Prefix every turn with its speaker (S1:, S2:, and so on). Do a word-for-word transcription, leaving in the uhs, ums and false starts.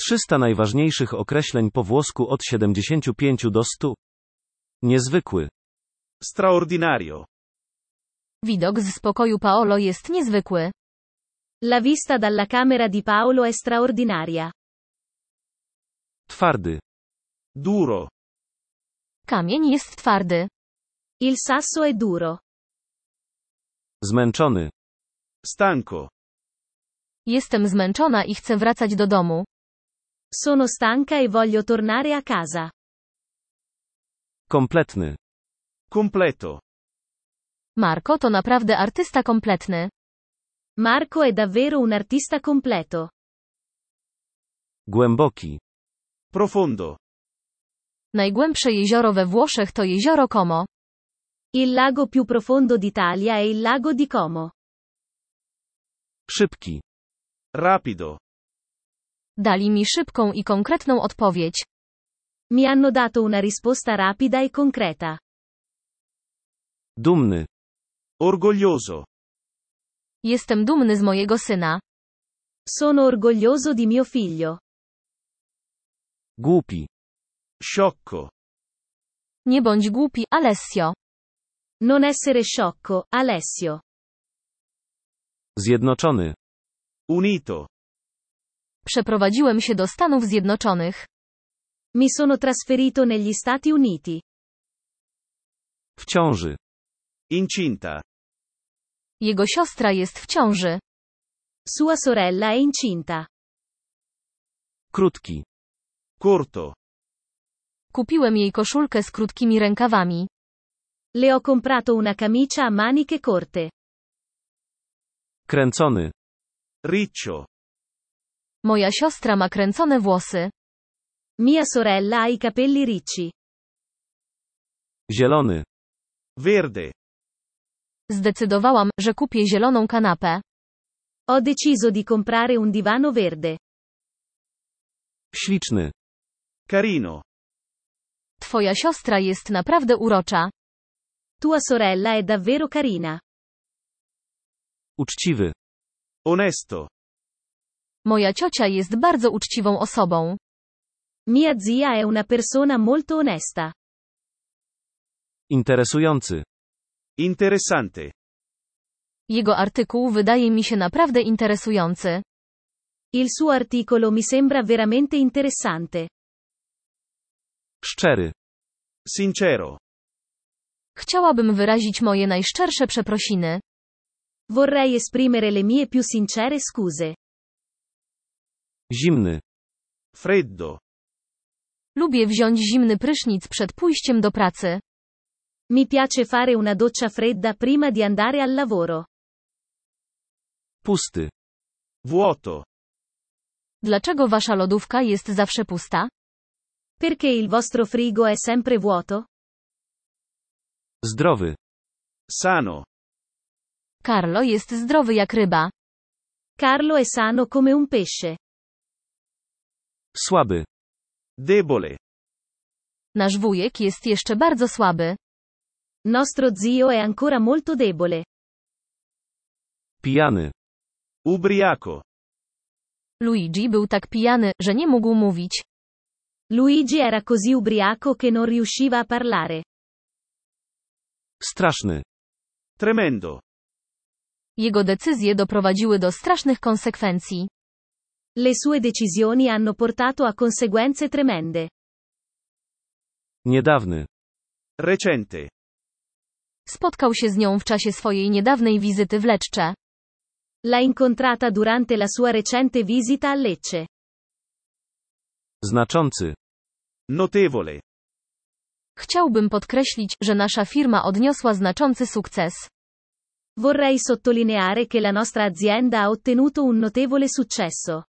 S1: trzysta najważniejszych określeń po włosku od siedemdziesięciu pięciu do stu. Niezwykły.
S2: Straordinario.
S3: Widok z pokoju Paolo jest niezwykły.
S4: La vista dalla camera di Paolo è straordinaria.
S1: Twardy.
S2: Duro.
S3: Kamień jest twardy.
S4: Il sasso è duro.
S1: Zmęczony.
S2: Stanco.
S3: Jestem zmęczona i chcę wracać do domu.
S4: Sono stanca e voglio tornare a casa.
S1: Kompletny.
S2: Completo.
S3: Marco to naprawdę artysta kompletny.
S4: Marco è davvero un artista completo.
S1: Głęboki.
S2: Profondo.
S3: Najgłębsze jezioro we Włoszech to jezioro Como.
S4: Il lago più profondo d'Italia è il lago di Como.
S1: Szybki.
S2: Rapido.
S3: Dali mi szybką i konkretną odpowiedź.
S4: Mi hanno dato una risposta rapida e concreta.
S1: Dumny.
S2: Orgoglioso.
S3: Jestem dumny z mojego syna.
S4: Sono orgoglioso di mio figlio.
S1: Głupi.
S2: Sciocco.
S3: Nie bądź głupi, Alessio.
S4: Non essere sciocco, Alessio.
S1: Zjednoczony.
S2: Unito.
S3: Przeprowadziłem się do Stanów Zjednoczonych.
S4: Mi sono trasferito negli Stati Uniti.
S1: W ciąży.
S2: Incinta.
S3: Jego siostra jest w ciąży.
S4: Sua sorella è incinta.
S1: Krótki.
S2: Corto.
S3: Kupiłem jej koszulkę z krótkimi rękawami.
S4: Le ho comprato una camicia a maniche corte.
S1: Kręcony.
S2: Riccio.
S3: Moja siostra ma kręcone włosy.
S4: Mia sorella ha i capelli ricci.
S1: Zielony.
S2: Verde.
S3: Zdecydowałam, że kupię zieloną kanapę.
S4: Ho deciso di comprare un divano verde.
S1: Śliczny.
S2: Carino.
S3: Twoja siostra jest naprawdę urocza.
S4: Tua sorella è davvero carina.
S1: Uczciwy.
S2: Onesto.
S3: Moja ciocia jest bardzo uczciwą osobą.
S4: Mia zia è una persona molto onesta.
S1: Interesujący.
S2: Interessante.
S3: Jego artykuł wydaje mi się naprawdę interesujący.
S4: Il suo articolo mi sembra veramente interessante.
S1: Szczery.
S2: Sincero.
S3: Chciałabym wyrazić moje najszczersze przeprosiny.
S4: Vorrei esprimere le mie più sincere scuse.
S1: Zimny.
S2: Freddo.
S3: Lubię wziąć zimny prysznic przed pójściem do pracy.
S4: Mi piace fare una doccia fredda prima di andare al lavoro.
S1: Pusty.
S2: Vuoto.
S3: Dlaczego wasza lodówka jest zawsze pusta?
S4: Perché il vostro frigo è sempre vuoto?
S1: Zdrowy.
S2: Sano.
S3: Carlo jest zdrowy jak ryba.
S4: Carlo è sano come un pesce.
S1: Słaby.
S2: Debole.
S3: Nasz wujek jest jeszcze bardzo słaby.
S4: Nostro zio è ancora molto debole.
S1: Pijany.
S2: Ubriaco.
S3: Luigi był tak pijany, że nie mógł mówić.
S4: Luigi era così ubriaco che non riusciva a parlare.
S1: Straszny.
S2: Tremendo.
S3: Jego decyzje doprowadziły do strasznych konsekwencji.
S4: Le sue decisioni hanno portato a conseguenze tremende.
S1: Niedawny.
S2: Recente.
S3: Spotkał się z nią w czasie swojej niedawnej wizyty w Lecce.
S4: L'ha incontrata durante la sua recente visita a Lecce.
S1: Znaczący.
S2: Notevole.
S3: Chciałbym podkreślić, że nasza firma odniosła znaczący sukces.
S4: Vorrei sottolineare che la nostra azienda ha ottenuto un notevole successo.